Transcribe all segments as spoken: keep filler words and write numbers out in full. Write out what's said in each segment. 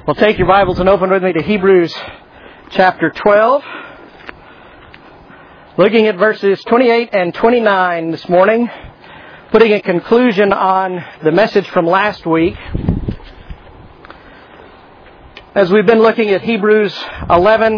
Well, take your Bibles and open with me to Hebrews chapter twelve. Looking at verses twenty-eight and twenty-nine this morning, putting a conclusion on the message from last week. As we've been looking at Hebrews eleven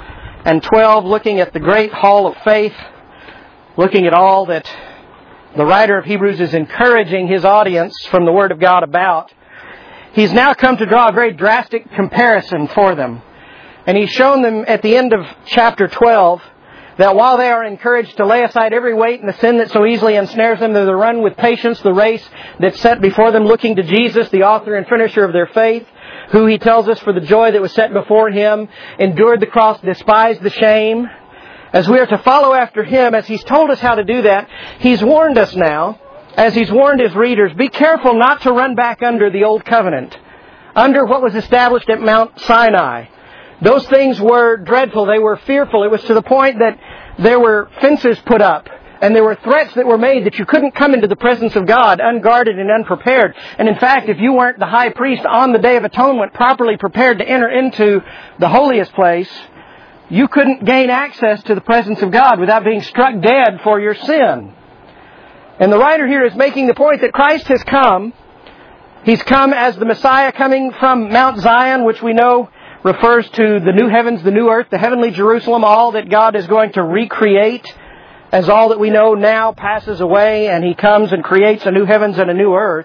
and twelve, looking at the great hall of faith, looking at all that the writer of Hebrews is encouraging his audience from the Word of God about, he's now come to draw a very drastic comparison for them. And he's shown them at the end of chapter twelve that while they are encouraged to lay aside every weight and the sin that so easily ensnares them, they're to run with patience the race that's set before them, looking to Jesus, the author and finisher of their faith, who he tells us for the joy that was set before him, endured the cross, despised the shame. As we are to follow after him, as he's told us how to do that, he's warned us now, as he's warned his readers, be careful not to run back under the old covenant, under what was established at Mount Sinai. Those things were dreadful. They were fearful. It was to the point that there were fences put up, and there were threats that were made that you couldn't come into the presence of God unguarded and unprepared. And in fact, if you weren't the high priest on the Day of Atonement properly prepared to enter into the holiest place, you couldn't gain access to the presence of God without being struck dead for your sin. And the writer here is making the point that Christ has come. He's come as the Messiah coming from Mount Zion, which we know refers to the new heavens, the new earth, the heavenly Jerusalem, all that God is going to recreate as all that we know now passes away, and He comes and creates a new heavens and a new earth.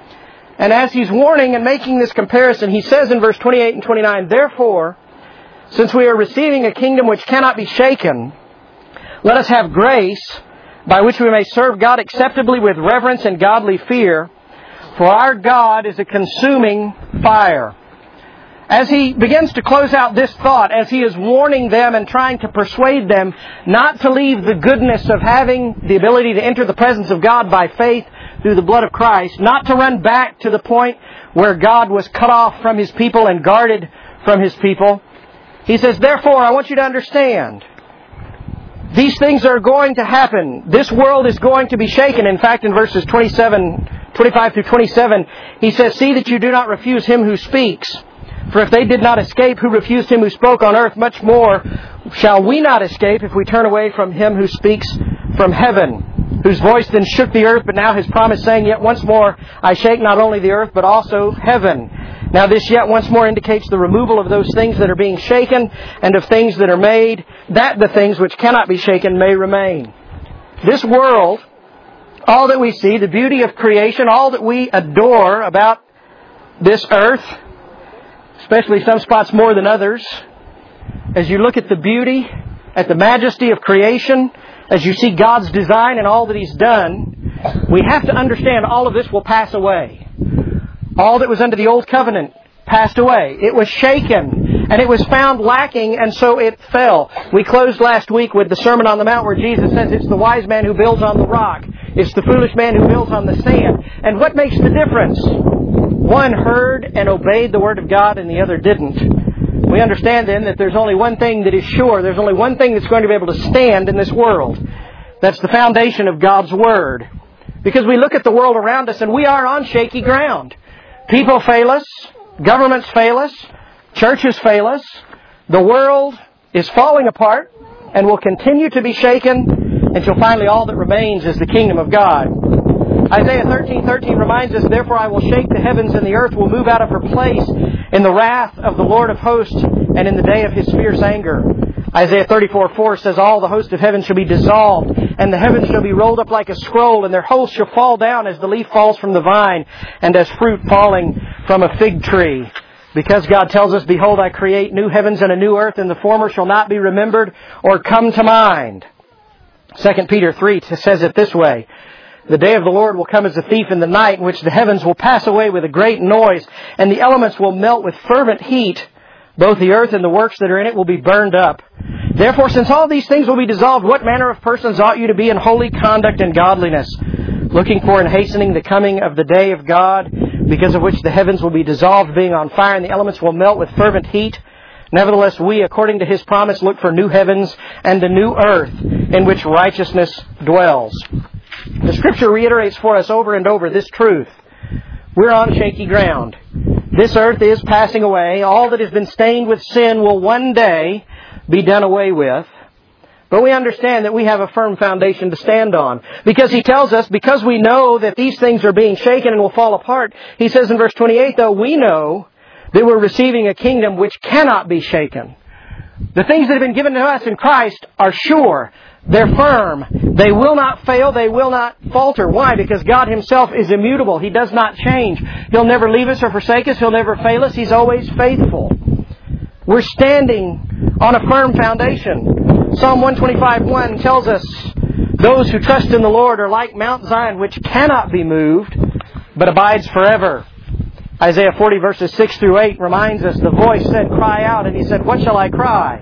And as He's warning and making this comparison, He says in verse twenty-eight and twenty-nine, therefore, since we are receiving a kingdom which cannot be shaken, let us have grace by which we may serve God acceptably with reverence and godly fear, for our God is a consuming fire. As he begins to close out this thought, as he is warning them and trying to persuade them not to leave the goodness of having the ability to enter the presence of God by faith through the blood of Christ, not to run back to the point where God was cut off from His people and guarded from His people, he says, therefore, I want you to understand, these things are going to happen. This world is going to be shaken. In fact, in verses twenty-seven, twenty-five through twenty-seven, he says, see that you do not refuse Him who speaks. For if they did not escape who refused Him who spoke on earth, much more shall we not escape if we turn away from Him who speaks from heaven, whose voice then shook the earth, but now has promised, saying, yet once more I shake not only the earth, but also heaven. Now this yet once more indicates the removal of those things that are being shaken, and of things that are made, that the things which cannot be shaken may remain. This world, all that we see, the beauty of creation, all that we adore about this earth, especially some spots more than others, as you look at the beauty, at the majesty of creation, as you see God's design and all that He's done, we have to understand all of this will pass away. All that was under the old covenant passed away. It was shaken, and it was found lacking, and so it fell. We closed last week with the Sermon on the Mount where Jesus says it's the wise man who builds on the rock. It's the foolish man who builds on the sand. And what makes the difference? One heard and obeyed the Word of God and the other didn't. We understand then that there's only one thing that is sure. There's only one thing that's going to be able to stand in this world. That's the foundation of God's Word. Because we look at the world around us and we are on shaky ground. People fail us. Governments fail us. Churches fail us. The world is falling apart and will continue to be shaken until finally all that remains is the kingdom of God. Isaiah thirteen thirteen reminds us, therefore I will shake the heavens and the earth will move out of her place in the wrath of the Lord of hosts and in the day of His fierce anger. Isaiah thirty-four four says, all the host of heaven shall be dissolved, and the heavens shall be rolled up like a scroll, and their hosts shall fall down as the leaf falls from the vine, and as fruit falling from a fig tree. Because God tells us, behold, I create new heavens and a new earth, and the former shall not be remembered or come to mind. Second Peter three says it this way, the day of the Lord will come as a thief in the night, in which the heavens will pass away with a great noise, and the elements will melt with fervent heat. Both the earth and the works that are in it will be burned up. Therefore, since all these things will be dissolved, what manner of persons ought you to be in holy conduct and godliness, looking for and hastening the coming of the day of God, because of which the heavens will be dissolved, being on fire, and the elements will melt with fervent heat? Nevertheless, we, according to His promise, look for new heavens and a new earth, in which righteousness dwells. The Scripture reiterates for us over and over this truth. We're on shaky ground. This earth is passing away. All that has been stained with sin will one day be done away with. But we understand that we have a firm foundation to stand on. Because He tells us, because we know that these things are being shaken and will fall apart, He says in verse twenty-eight, though, we know that we're receiving a kingdom which cannot be shaken. The things that have been given to us in Christ are sure. They're firm. They will not fail. They will not falter. Why? Because God Himself is immutable. He does not change. He'll never leave us or forsake us. He'll never fail us. He's always faithful. We're standing on a firm foundation. Psalm one twenty-five one tells us, those who trust in the Lord are like Mount Zion, which cannot be moved, but abides forever. Isaiah forty verses six through eight reminds us, the voice said, cry out. And He said, what shall I cry?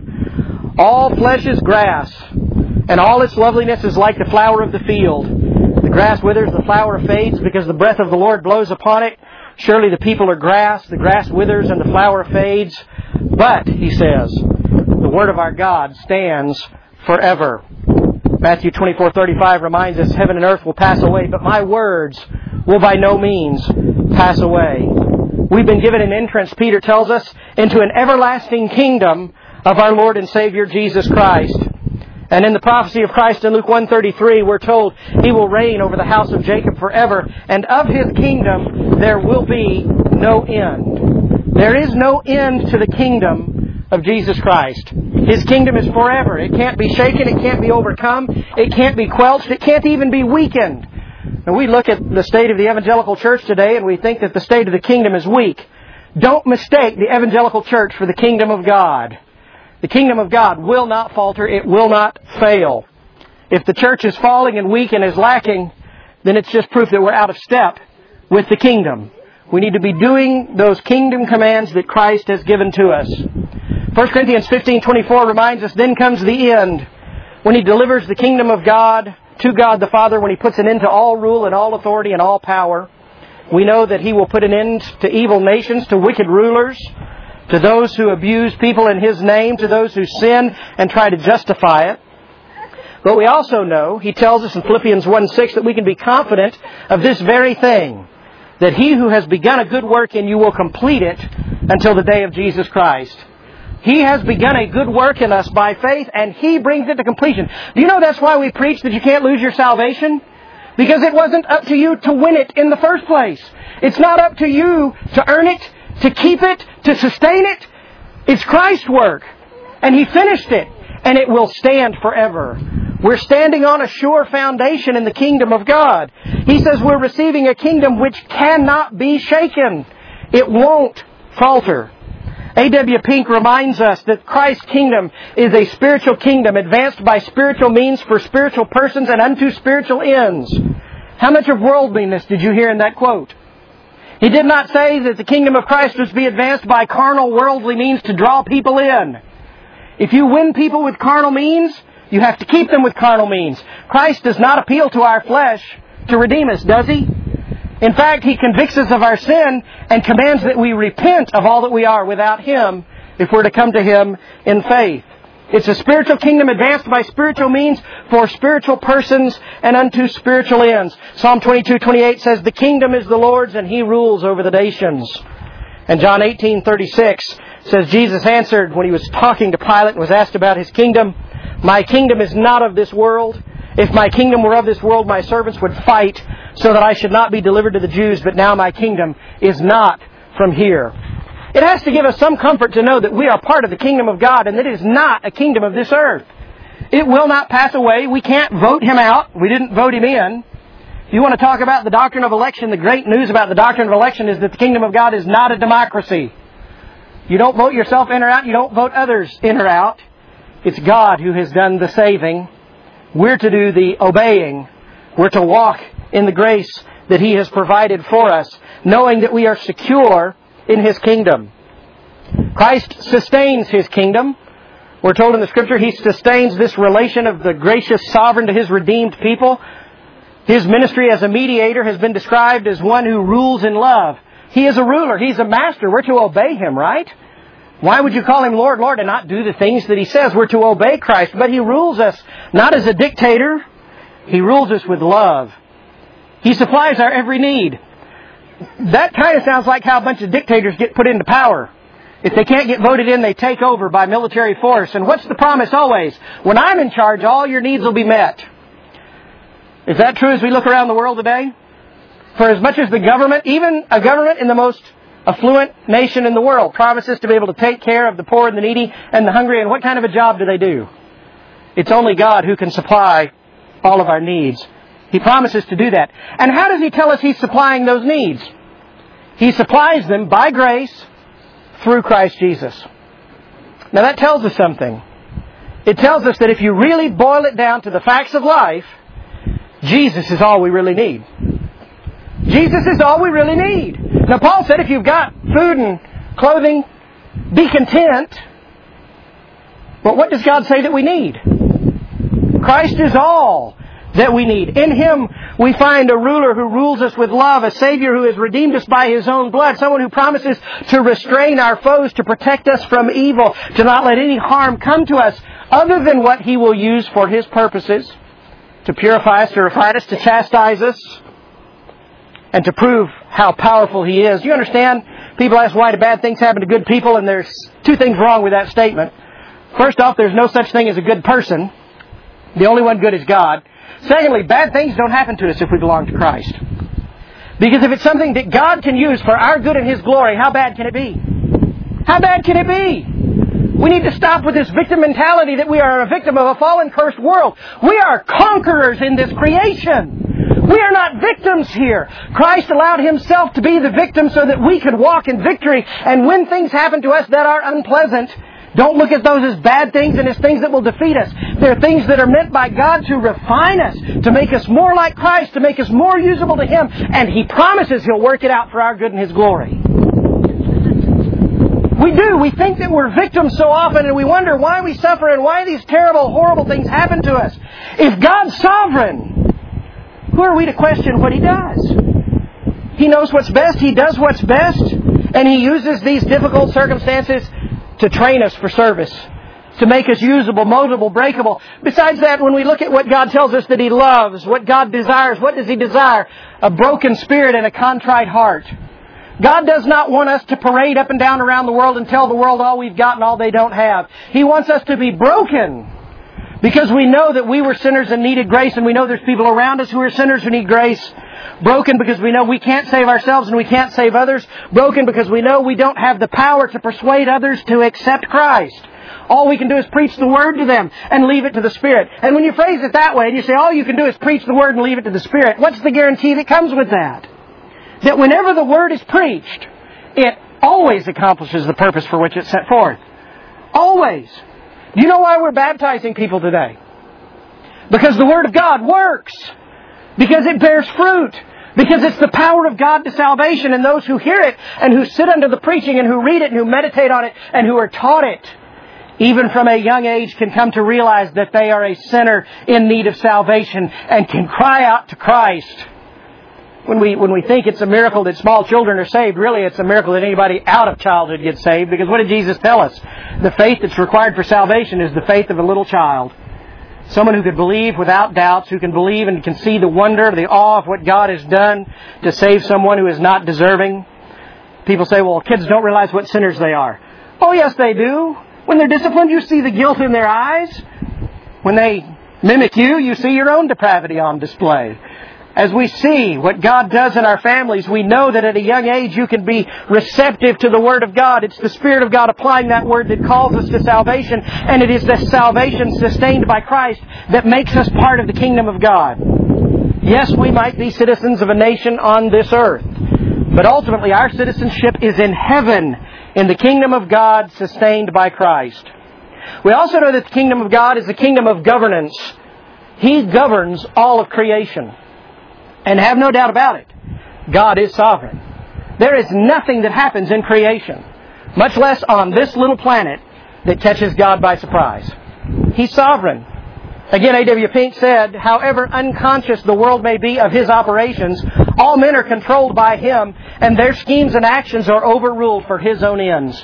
All flesh is grass, and all its loveliness is like the flower of the field. The grass withers, the flower fades, because the breath of the Lord blows upon it. Surely the people are grass, the grass withers and the flower fades. But, He says, the word of our God stands forever. Matthew twenty-four thirty-five reminds us, heaven and earth will pass away, but my words will by no means pass away. We've been given an entrance, Peter tells us, into an everlasting kingdom of our Lord and Savior Jesus Christ. And in the prophecy of Christ in Luke one thirty-three, we're told He will reign over the house of Jacob forever, and of His kingdom there will be no end. There is no end to the kingdom of Jesus Christ. His kingdom is forever. It can't be shaken. It can't be overcome. It can't be quelched. It can't even be weakened. And we look at the state of the evangelical church today and we think that the state of the kingdom is weak. Don't mistake the evangelical church for the kingdom of God. The kingdom of God will not falter. It will not fail. If the church is falling and weak and is lacking, then it's just proof that we're out of step with the kingdom. We need to be doing those kingdom commands that Christ has given to us. First Corinthians fifteen twenty-four reminds us, then comes the end, when He delivers the kingdom of God to God the Father, when He puts an end to all rule and all authority and all power. We know that He will put an end to evil nations, to wicked rulers, to those who abuse people in His name, to those who sin and try to justify it. But we also know, He tells us in Philippians one six, that we can be confident of this very thing, that He who has begun a good work in you will complete it until the day of Jesus Christ. He has begun a good work in us by faith, and He brings it to completion. Do you know that's why we preach that you can't lose your salvation? Because it wasn't up to you to win it in the first place. It's not up to you to earn it, to keep it, to sustain it. It's Christ's work. And He finished it. And it will stand forever. We're standing on a sure foundation in the kingdom of God. He says we're receiving a kingdom which cannot be shaken. It won't falter. A W Pink reminds us that Christ's kingdom is a spiritual kingdom advanced by spiritual means for spiritual persons and unto spiritual ends. How much of worldliness did you hear in that quote? He did not say that the kingdom of Christ was to be advanced by carnal, worldly means to draw people in. If you win people with carnal means, you have to keep them with carnal means. Christ does not appeal to our flesh to redeem us, does He? In fact, He convicts us of our sin and commands that we repent of all that we are without Him if we're to come to Him in faith. It's a spiritual kingdom advanced by spiritual means for spiritual persons and unto spiritual ends. Psalm twenty-two twenty-eight says, the kingdom is the Lord's and He rules over the nations. And John eighteen thirty-six says, Jesus answered when He was talking to Pilate and was asked about His kingdom, my kingdom is not of this world. If my kingdom were of this world, my servants would fight so that I should not be delivered to the Jews, but now my kingdom is not from here. It has to give us some comfort to know that we are part of the kingdom of God and that it is not a kingdom of this earth. It will not pass away. We can't vote Him out. We didn't vote Him in. If you want to talk about the doctrine of election, the great news about the doctrine of election is that the kingdom of God is not a democracy. You don't vote yourself in or out. You don't vote others in or out. It's God who has done the saving. We're to do the obeying. We're to walk in the grace that He has provided for us, knowing that we are secure in His kingdom. Christ sustains His kingdom. We're told in the Scripture He sustains this relation of the gracious sovereign to His redeemed people. His ministry as a mediator has been described as one who rules in love. He is a ruler. He's a master. We're to obey Him, right? Why would you call Him Lord, Lord, and not do the things that He says? We're to obey Christ. But He rules us not as a dictator. He rules us with love. He supplies our every need. that kind of sounds like how a bunch of dictators get put into power. If they can't get voted in, they take over by military force. And what's the promise always? When I'm in charge, all your needs will be met. Is that true as we look around the world today? For as much as the government, even a government in the most affluent nation in the world, promises to be able to take care of the poor and the needy and the hungry, and what kind of a job do they do? It's only God who can supply all of our needs. He promises to do that. And how does He tell us He's supplying those needs? He supplies them by grace through Christ Jesus. Now that tells us something. It tells us that if you really boil it down to the facts of life, Jesus is all we really need. Jesus is all we really need. Now Paul said if you've got food and clothing, be content. But what does God say that we need? Christ is all that we need. In Him we find a ruler who rules us with love, a Savior who has redeemed us by His own blood, someone who promises to restrain our foes, to protect us from evil, to not let any harm come to us other than what He will use for His purposes, to purify us, to refine us, to chastise us, and to prove how powerful He is. Do you understand? People ask why do bad things happen to good people, and there's two things wrong with that statement. First off, there's no such thing as a good person. The only one good is God. Secondly, bad things don't happen to us if we belong to Christ. Because if it's something that God can use for our good and His glory, how bad can it be? How bad can it be? We need to stop with this victim mentality that we are a victim of a fallen, cursed world. We are conquerors in this creation. We are not victims here. Christ allowed Himself to be the victim so that we could walk in victory. And when things happen to us that are unpleasant, don't look at those as bad things and as things that will defeat us. They're things that are meant by God to refine us, to make us more like Christ, to make us more usable to Him. And He promises He'll work it out for our good and His glory. We do. We think that we're victims so often, and we wonder why we suffer and why these terrible, horrible things happen to us. If God's sovereign, who are we to question what He does? He knows what's best. He does what's best. And He uses these difficult circumstances to train us for service, to make us usable, moldable, breakable. Besides that, when we look at what God tells us that He loves, what God desires, what does He desire? A broken spirit and a contrite heart. God does not want us to parade up and down around the world and tell the world all we've got and all they don't have. He wants us to be broken because we know that we were sinners and needed grace, and we know there's people around us who are sinners who need grace. Broken because we know we can't save ourselves and we can't save others. Broken because we know we don't have the power to persuade others to accept Christ. All we can do is preach the Word to them and leave it to the Spirit. And when you phrase it that way and you say all you can do is preach the Word and leave it to the Spirit, what's the guarantee that comes with that? That whenever the Word is preached, it always accomplishes the purpose for which it's set forth. Always. Do you know why we're baptizing people today? Because the Word of God works. Because it bears fruit. Because it's the power of God to salvation. And those who hear it and who sit under the preaching and who read it and who meditate on it and who are taught it, even from a young age, can come to realize that they are a sinner in need of salvation and can cry out to Christ. When we when we think it's a miracle that small children are saved, really it's a miracle that anybody out of childhood gets saved. Because what did Jesus tell us? The faith that's required for salvation is the faith of a little child. Someone who could believe without doubts, who can believe and can see the wonder, the awe of what God has done to save someone who is not deserving. People say, well, kids don't realize what sinners they are. Oh, yes, they do. When they're disciplined, you see the guilt in their eyes. When they mimic you, you see your own depravity on display. As we see what God does in our families, we know that at a young age you can be receptive to the Word of God. It's the Spirit of God applying that Word that calls us to salvation. And it is the salvation sustained by Christ that makes us part of the kingdom of God. Yes, we might be citizens of a nation on this earth. But ultimately our citizenship is in heaven, in the kingdom of God sustained by Christ. We also know that the kingdom of God is the kingdom of governance. He governs all of creation. And have no doubt about it, God is sovereign. There is nothing that happens in creation, much less on this little planet, that catches God by surprise. He's sovereign. Again, A W Pink said, however unconscious the world may be of His operations, all men are controlled by Him, and their schemes and actions are overruled for His own ends.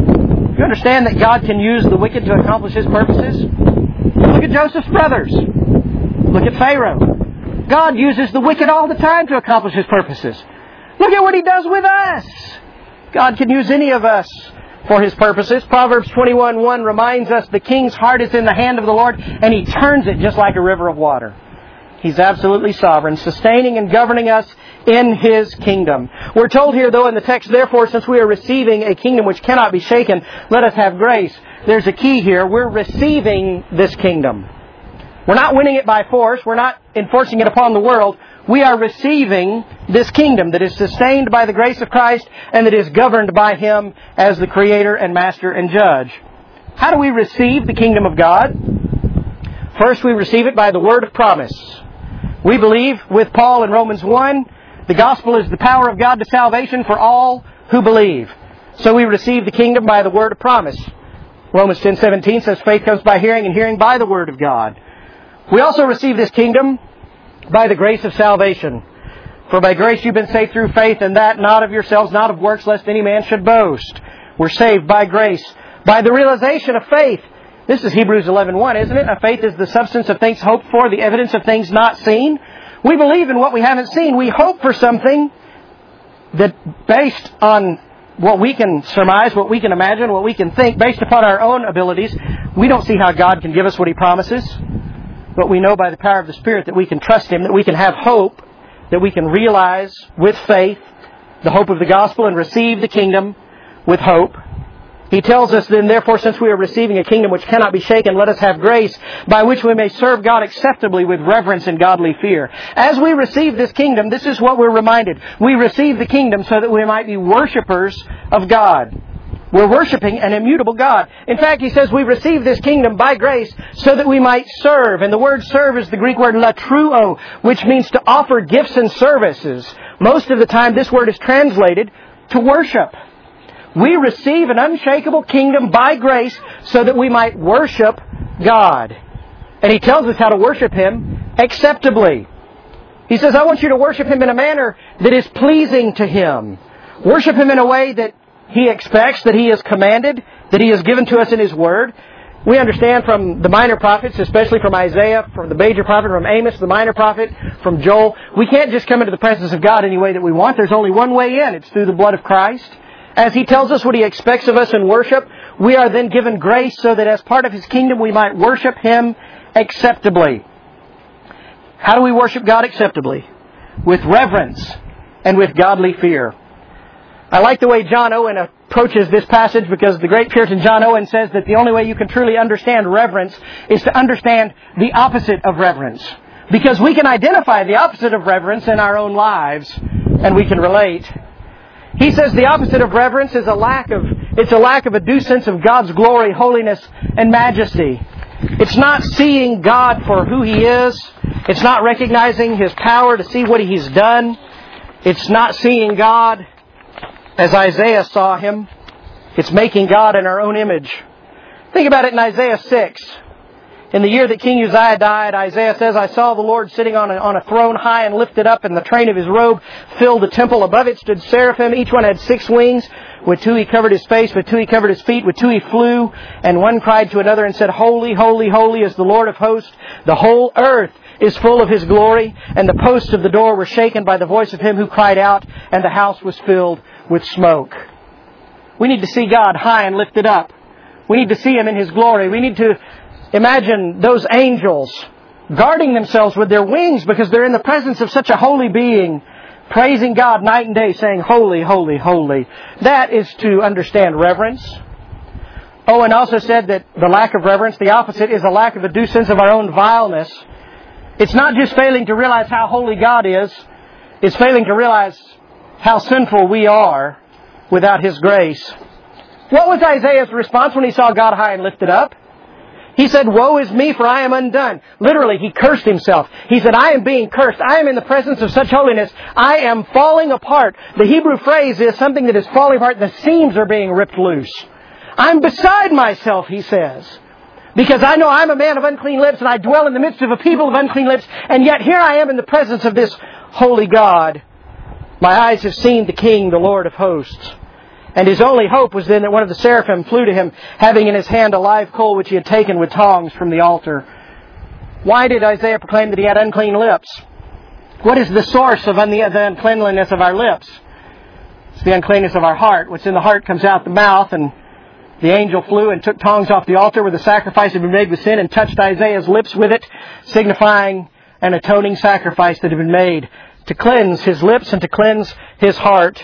You understand that God can use the wicked to accomplish His purposes? Look at Joseph's brothers. Look at Pharaoh. God uses the wicked all the time to accomplish His purposes. Look at what He does with us. God can use any of us for His purposes. Proverbs twenty-one one reminds us the king's heart is in the hand of the Lord, and He turns it just like a river of water. He's absolutely sovereign, sustaining and governing us in His kingdom. We're told here, though, in the text, therefore, since we are receiving a kingdom which cannot be shaken, let us have grace. There's a key here. We're receiving this kingdom. We're not winning it by force. We're not enforcing it upon the world. We are receiving this kingdom that is sustained by the grace of Christ and that is governed by Him as the Creator and Master and Judge. How do we receive the kingdom of God? First, we receive it by the word of promise. We believe with Paul in Romans one, the gospel is the power of God to salvation for all who believe. So we receive the kingdom by the word of promise. Romans ten seventeen says faith comes by hearing, and hearing by the word of God. We also receive this kingdom by the grace of salvation. For by grace you've been saved through faith, and that not of yourselves, not of works, lest any man should boast. We're saved by grace, by the realization of faith. This is Hebrews eleven one, isn't it? A faith is the substance of things hoped for, the evidence of things not seen. We believe in what we haven't seen. We hope for something that, based on what we can surmise, what we can imagine, what we can think, based upon our own abilities, we don't see how God can give us what He promises. But we know by the power of the Spirit that we can trust Him, that we can have hope, that we can realize with faith the hope of the gospel and receive the kingdom with hope. He tells us then, therefore, since we are receiving a kingdom which cannot be shaken, let us have grace by which we may serve God acceptably with reverence and godly fear. As we receive this kingdom, this is what we're reminded. We receive the kingdom so that we might be worshipers of God. We're worshiping an immutable God. In fact, he says we receive this kingdom by grace so that we might serve. And the word serve is the Greek word latruo, which means to offer gifts and services. Most of the time, this word is translated to worship. We receive an unshakable kingdom by grace so that we might worship God. And He tells us how to worship Him acceptably. He says, I want you to worship Him in a manner that is pleasing to Him. Worship Him in a way that He expects, that He has commanded, that He has given to us in His Word. We understand from the minor prophets, especially from Isaiah, from the major prophet, from Amos, the minor prophet, from Joel, we can't just come into the presence of God any way that we want. There's only one way in. It's through the blood of Christ. As He tells us what He expects of us in worship, we are then given grace so that as part of His kingdom we might worship Him acceptably. How do we worship God acceptably? With reverence and with godly fear. I like the way John Owen approaches this passage because the great Puritan John Owen says that the only way you can truly understand reverence is to understand the opposite of reverence. Because we can identify the opposite of reverence in our own lives and we can relate. He says the opposite of reverence is a lack of, it's a lack of a due sense of God's glory, holiness, and majesty. It's not seeing God for who He is. It's not recognizing His power to see what He's done. It's not seeing God as Isaiah saw Him. It's making God in our own image. Think about it in Isaiah six. In the year that King Uzziah died, Isaiah says, I saw the Lord sitting on a, on a throne high and lifted up, and the train of His robe filled the temple. Above it stood seraphim. Each one had six wings. With two He covered His face, with two He covered His feet, with two He flew. And one cried to another and said, Holy, holy, holy is the Lord of hosts. The whole earth is full of His glory. And the posts of the door were shaken by the voice of Him who cried out, and the house was filled with smoke. We need to see God high and lifted up. We need to see Him in His glory. We need to imagine those angels guarding themselves with their wings because they're in the presence of such a holy being, praising God night and day, saying, Holy, holy, holy. That is to understand reverence. Owen also said that the lack of reverence, the opposite, is a lack of a due sense of our own vileness. It's not just failing to realize how holy God is. It's failing to realize how sinful we are without His grace. What was Isaiah's response when he saw God high and lifted up? He said, Woe is me, for I am undone. Literally, he cursed himself. He said, I am being cursed. I am in the presence of such holiness. I am falling apart. The Hebrew phrase is something that is falling apart. The seams are being ripped loose. I'm beside myself, he says. Because I know I'm a man of unclean lips, and I dwell in the midst of a people of unclean lips, and yet here I am in the presence of this holy God. My eyes have seen the King, the Lord of hosts. And his only hope was then that one of the seraphim flew to him, having in his hand a live coal which he had taken with tongs from the altar. Why did Isaiah proclaim that he had unclean lips? What is the source of the uncleanliness of our lips? It's the uncleanness of our heart. What's in the heart comes out the mouth, and the angel flew and took tongs off the altar where the sacrifice had been made with sin and touched Isaiah's lips with it, signifying an atoning sacrifice that had been made to cleanse his lips and to cleanse his heart.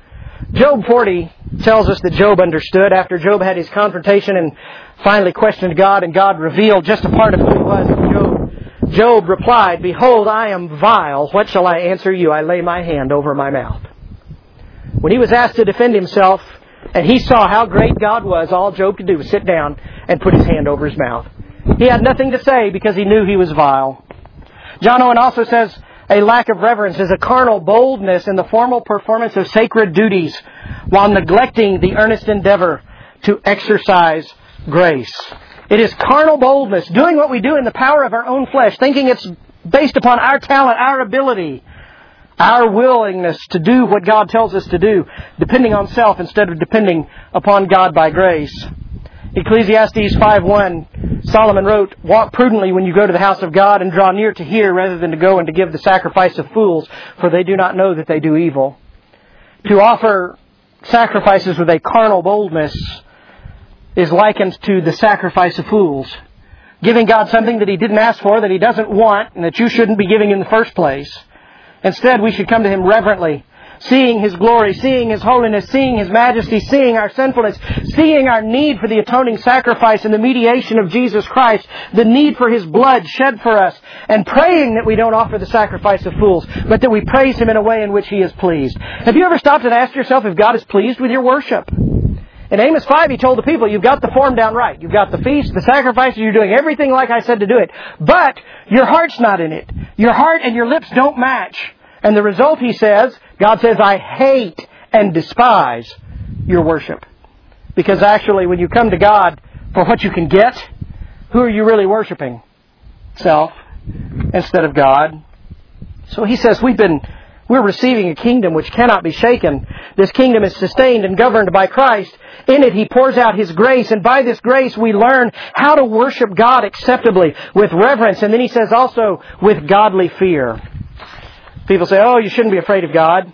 Job forty tells us that Job understood. After Job had his confrontation and finally questioned God, and God revealed just a part of who he was to Job, Job replied, "Behold, I am vile. What shall I answer you? I lay my hand over my mouth." When he was asked to defend himself, and he saw how great God was, all Job could do was sit down and put his hand over his mouth. He had nothing to say because he knew he was vile. John Owen also says, a lack of reverence is a carnal boldness in the formal performance of sacred duties while neglecting the earnest endeavor to exercise grace. It is carnal boldness, doing what we do in the power of our own flesh, thinking it's based upon our talent, our ability, our willingness to do what God tells us to do, depending on self instead of depending upon God by grace. Ecclesiastes five one, Solomon wrote, "Walk prudently when you go to the house of God, and draw near to hear rather than to go and to give the sacrifice of fools, for they do not know that they do evil." To offer sacrifices with a carnal boldness is likened to the sacrifice of fools. Giving God something that He didn't ask for, that He doesn't want, and that you shouldn't be giving in the first place. Instead, we should come to Him reverently, seeing His glory, seeing His holiness, seeing His majesty, seeing our sinfulness, seeing our need for the atoning sacrifice and the mediation of Jesus Christ, the need for His blood shed for us, and praying that we don't offer the sacrifice of fools, but that we praise Him in a way in which He is pleased. Have you ever stopped and asked yourself if God is pleased with your worship? In Amos five, He told the people, you've got the form down right. You've got the feast, the sacrifices, you're doing everything like I said to do it. But your heart's not in it. Your heart and your lips don't match. And the result, He says, God says, I hate and despise your worship. Because actually, when you come to God for what you can get, who are you really worshiping? Self instead of God. So He says, we've been, we're receiving a kingdom which cannot be shaken. This kingdom is sustained and governed by Christ. In it, He pours out His grace, and by this grace we learn how to worship God acceptably, with reverence, and then He says also, with godly fear. People say, oh, you shouldn't be afraid of God.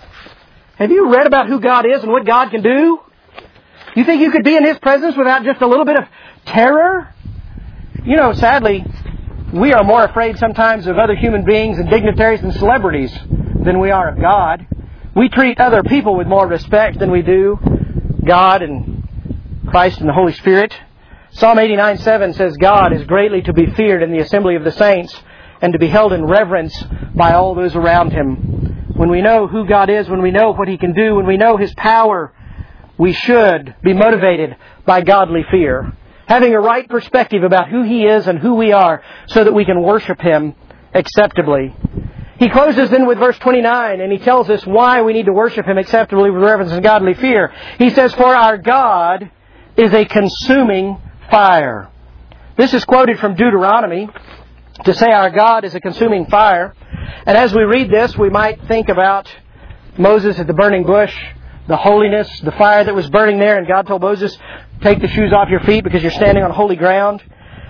Have you read about who God is and what God can do? You think you could be in His presence without just a little bit of terror? You know, sadly, we are more afraid sometimes of other human beings and dignitaries and celebrities than we are of God. We treat other people with more respect than we do God and Christ and the Holy Spirit. Psalm eighty-nine seven says, God is greatly to be feared in the assembly of the saints, and to be held in reverence by all those around Him. When we know who God is, when we know what He can do, when we know His power, we should be motivated by godly fear, having a right perspective about who He is and who we are, so that we can worship Him acceptably. He closes then with verse twenty-nine, and he tells us why we need to worship Him acceptably with reverence and godly fear. He says, for our God is a consuming fire. This is quoted from Deuteronomy, to say our God is a consuming fire. And as we read this, we might think about Moses at the burning bush, the holiness, the fire that was burning there, and God told Moses, take the shoes off your feet because you're standing on holy ground.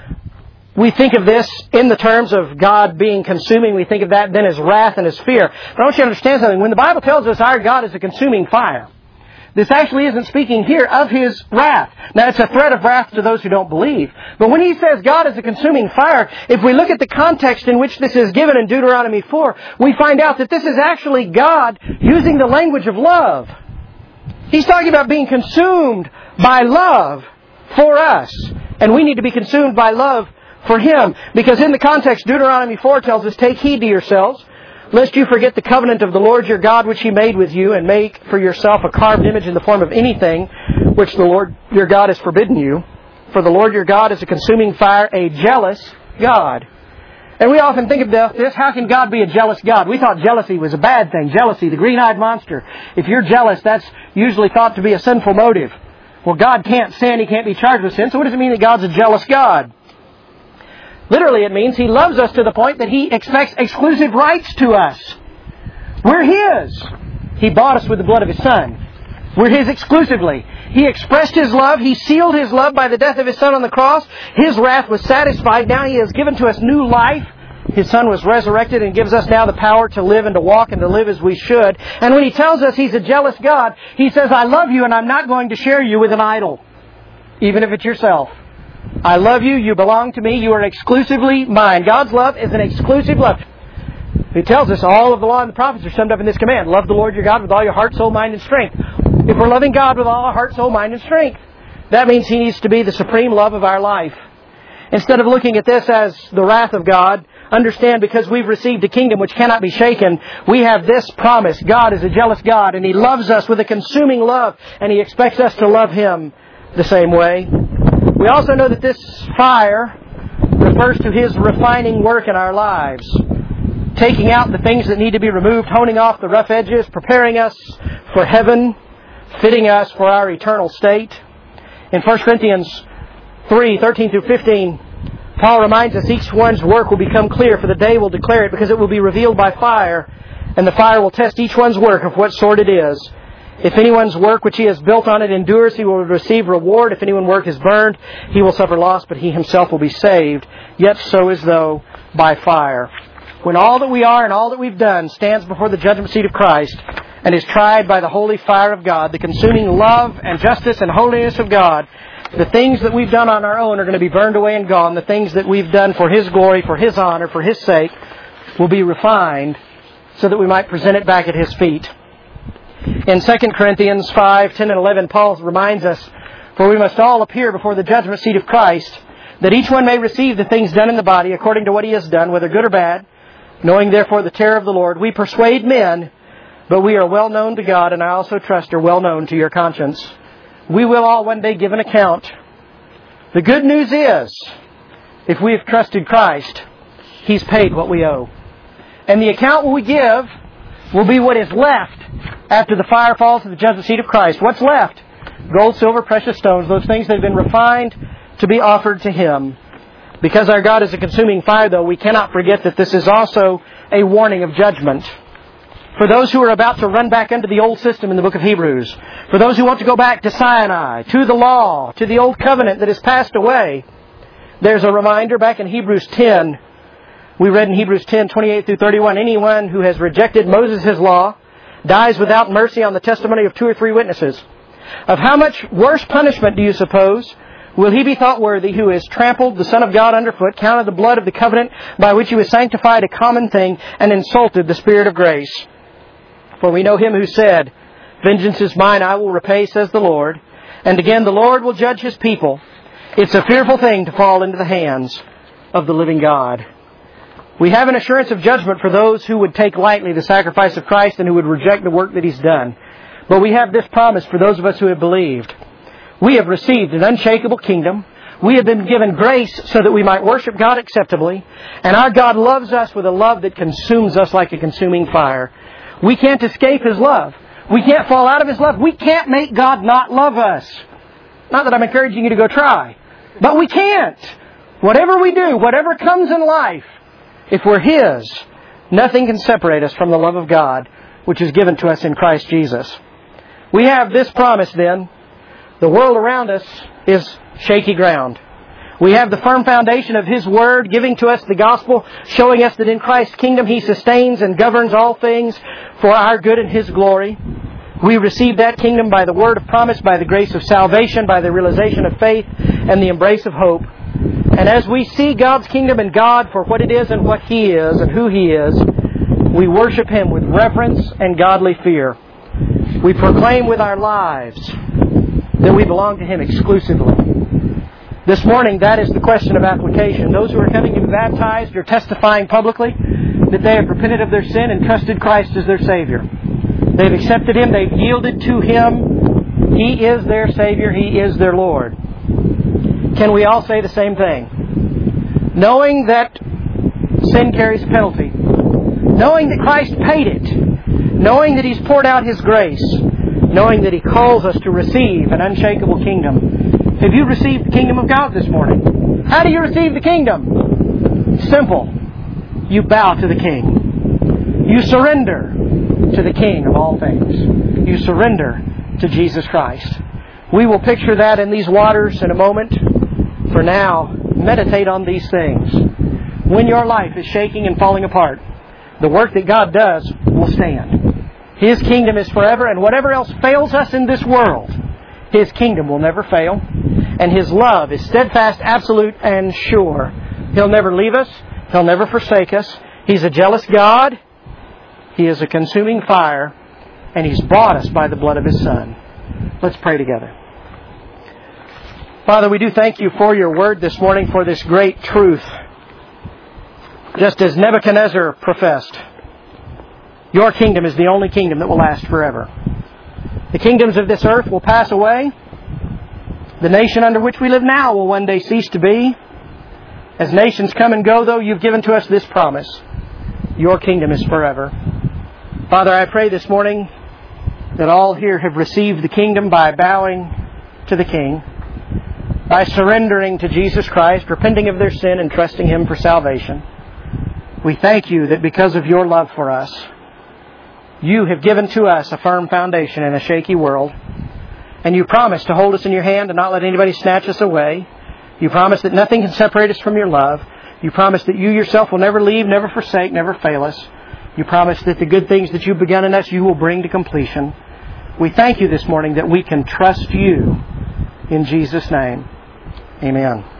We think of this in the terms of God being consuming. We think of that then as wrath and as fear. But I want you to understand something. When the Bible tells us our God is a consuming fire, this actually isn't speaking here of His wrath. Now, it's a threat of wrath to those who don't believe. But when He says God is a consuming fire, if we look at the context in which this is given in Deuteronomy four, we find out that this is actually God using the language of love. He's talking about being consumed by love for us. And we need to be consumed by love for Him. Because in the context, Deuteronomy four tells us, take heed to yourselves, lest you forget the covenant of the Lord your God which He made with you, and make for yourself a carved image in the form of anything which the Lord your God has forbidden you. For the Lord your God is a consuming fire, a jealous God. And we often think of this, how can God be a jealous God? We thought jealousy was a bad thing. Jealousy, the green-eyed monster. If you're jealous, that's usually thought to be a sinful motive. Well, God can't sin, He can't be charged with sin, so what does it mean that God's a jealous God? Literally, it means He loves us to the point that He expects exclusive rights to us. We're His. He bought us with the blood of His Son. We're His exclusively. He expressed His love. He sealed His love by the death of His Son on the cross. His wrath was satisfied. Now He has given to us new life His Son was resurrected and gives us now the power to live and to walk and to live as we should. And when He tells us He's a jealous God, He says, I love you and I'm not going to share you with an idol, even if it's yourself. I love you, you belong to me, you are exclusively mine. God's love is an exclusive love. He tells us all of the law and the prophets are summed up in this command. Love the Lord your God with all your heart, soul, mind, and strength. If we're loving God with all our heart, soul, mind, and strength, that means He needs to be the supreme love of our life. Instead of looking at this as the wrath of God, understand because we've received a kingdom which cannot be shaken, we have this promise. God is a jealous God and He loves us with a consuming love, and He expects us to love Him the same way. We also know that this fire refers to His refining work in our lives, taking out the things that need to be removed, honing off the rough edges, preparing us for heaven, fitting us for our eternal state. In First Corinthians three, thirteen through fifteen, Paul reminds us each one's work will become clear, for the day will declare it, because it will be revealed by fire, and the fire will test each one's work of what sort it is. If anyone's work which he has built on it endures, he will receive reward. If anyone's work is burned, he will suffer loss, but he himself will be saved, yet so as though by fire. When all that we are and all that we've done stands before the judgment seat of Christ and is tried by the holy fire of God, the consuming love and justice and holiness of God, the things that we've done on our own are going to be burned away and gone. The things that we've done for His glory, for His honor, for His sake, will be refined so that we might present it back at His feet. In Second Corinthians five, ten and eleven, Paul reminds us, for we must all appear before the judgment seat of Christ, that each one may receive the things done in the body according to what he has done, whether good or bad. Knowing therefore the terror of the Lord, we persuade men, but we are well known to God, and I also trust are well known to your conscience. We will all one day give an account. The good news is, if we have trusted Christ, He's paid what we owe. And the account we give will be what is left after the fire falls to the judgment seat of Christ. What's left? Gold, silver, precious stones, those things that have been refined to be offered to Him. Because our God is a consuming fire, though, we cannot forget that this is also a warning of judgment. For those who are about to run back into the old system in the book of Hebrews, for those who want to go back to Sinai, to the law, to the old covenant that has passed away, there's a reminder back in Hebrews ten. We read in Hebrews ten, twenty-eight through thirty-one, anyone who has rejected Moses' law dies without mercy on the testimony of two or three witnesses. Of how much worse punishment do you suppose will he be thought worthy who has trampled the Son of God underfoot, counted the blood of the covenant by which he was sanctified a common thing, and insulted the Spirit of grace? For we know Him who said, vengeance is mine, I will repay, says the Lord. And again, the Lord will judge His people. It's a fearful thing to fall into the hands of the living God. We have an assurance of judgment for those who would take lightly the sacrifice of Christ and who would reject the work that He's done. But we have this promise for those of us who have believed. We have received an unshakable kingdom. We have been given grace so that we might worship God acceptably. And our God loves us with a love that consumes us like a consuming fire. We can't escape His love. We can't fall out of His love. We can't make God not love us. Not that I'm encouraging you to go try. But we can't. Whatever we do, whatever comes in life, if we're His, nothing can separate us from the love of God, which is given to us in Christ Jesus. We have this promise then. The world around us is shaky ground. We have the firm foundation of His Word giving to us the gospel, showing us that in Christ's kingdom He sustains and governs all things for our good and His glory. We receive that kingdom by the word of promise, by the grace of salvation, by the realization of faith, and the embrace of hope. And as we see God's kingdom and God for what it is and what He is and who He is, we worship Him with reverence and godly fear. We proclaim with our lives that we belong to Him exclusively. This morning, that is the question of application. Those who are coming to be baptized are testifying publicly that they have repented of their sin and trusted Christ as their Savior. They've accepted Him. They've yielded to Him. He is their Savior. He is their Lord. Can we all say the same thing? Knowing that sin carries a penalty. Knowing that Christ paid it. Knowing that He's poured out His grace. Knowing that He calls us to receive an unshakable kingdom. Have you received the kingdom of God this morning? How do you receive the kingdom? Simple. You bow to the King. You surrender to the King of all things. You surrender to Jesus Christ. We will picture that in these waters in a moment. For now, meditate on these things. when your life is shaking and falling apart, the work that God does will stand. His kingdom is forever, and whatever else fails us in this world, His kingdom will never fail. And His love is steadfast, absolute, and sure. He'll never leave us. He'll never forsake us. He's a jealous God. He is a consuming fire. And He's bought us by the blood of His Son. Let's pray together. Father, we do thank You for Your word this morning, for this great truth. Just as Nebuchadnezzar professed, Your kingdom is the only kingdom that will last forever. The kingdoms of this earth will pass away. The nation under which we live now will one day cease to be. As nations come and go, though, You've given to us this promise: Your kingdom is forever. Father, I pray this morning that all here have received the kingdom by bowing to the King, by surrendering to Jesus Christ, repenting of their sin and trusting Him for salvation. We thank You that because of Your love for us, You have given to us a firm foundation in a shaky world. And You promise to hold us in Your hand and not let anybody snatch us away. You promise that nothing can separate us from Your love. You promise that You Yourself will never leave, never forsake, never fail us. You promise that the good things that You've begun in us, You will bring to completion. We thank You this morning that we can trust You. In Jesus' name, amen.